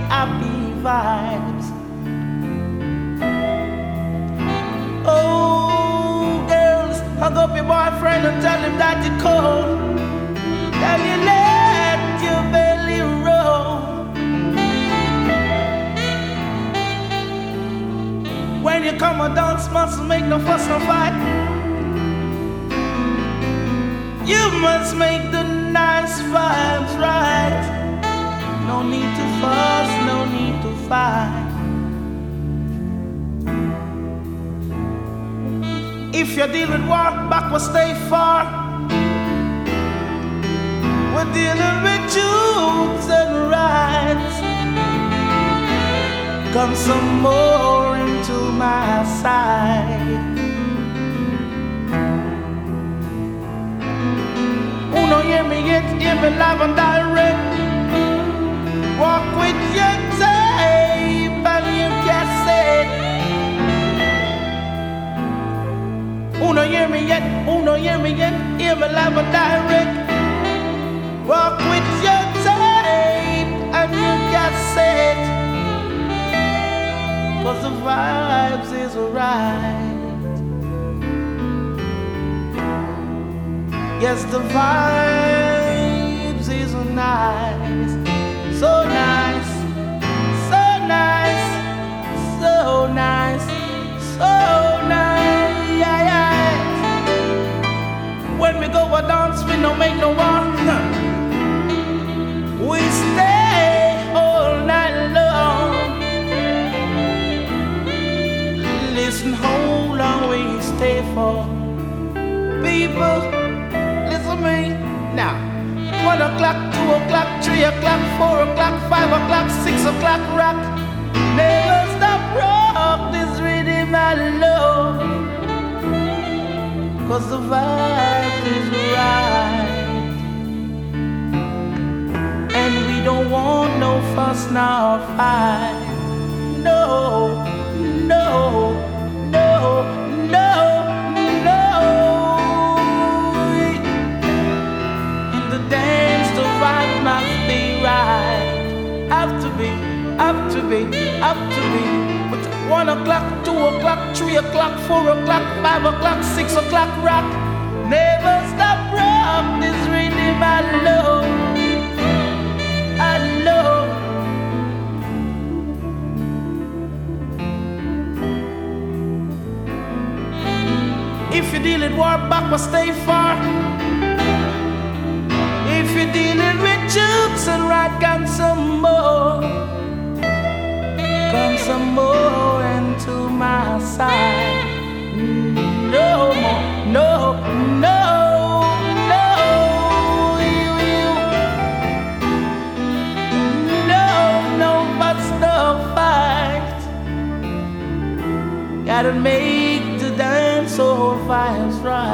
happy vibes. Oh, girls, hug up your boyfriend and tell him that you're cold. Tell you let your belly roll. When you come and dance, must make no fuss no fight. You must make the nice vibes right. No need to fuss, no need to fight. If you're dealing with war, back will stay far. We're dealing with truths and rights. Come some more into my side. Who no hear me yet, hear me live and direct. Walk with your tape and your cassette. Who no hear me yet, who no hear me yet, hear me live and direct. Walk with your tape and your cassette. 'Cause the vibes is right. Yes, the vibes is nice. So nice, so nice, so nice, so nice. Yeah, yeah. When we go a dance, we don't make no war. We stay all night long. Listen, how long we stay for? People, listen me now. 1 o'clock, 2 o'clock, 3 o'clock, 4 o'clock, 5 o'clock, 6 o'clock, rock. Never stop rock this rhythm I love. 'Cause the vibe is right. And we don't want no fuss nor fight. No, no, no, no, no. In the dance, the vibe must be right. Have to be, have to be, have to be. But 1 o'clock, 2 o'clock, 3 o'clock, 4 o'clock, 5 o'clock, 6 o'clock, rock. Never stop rock this rhythm I love. I love. If you're dealing war, back will stay far. If you're dealing with jokes and right, come some more. Come some more into my side. No more, no, no, no. No, no, but no fight. Gotta make the dance all vibes right.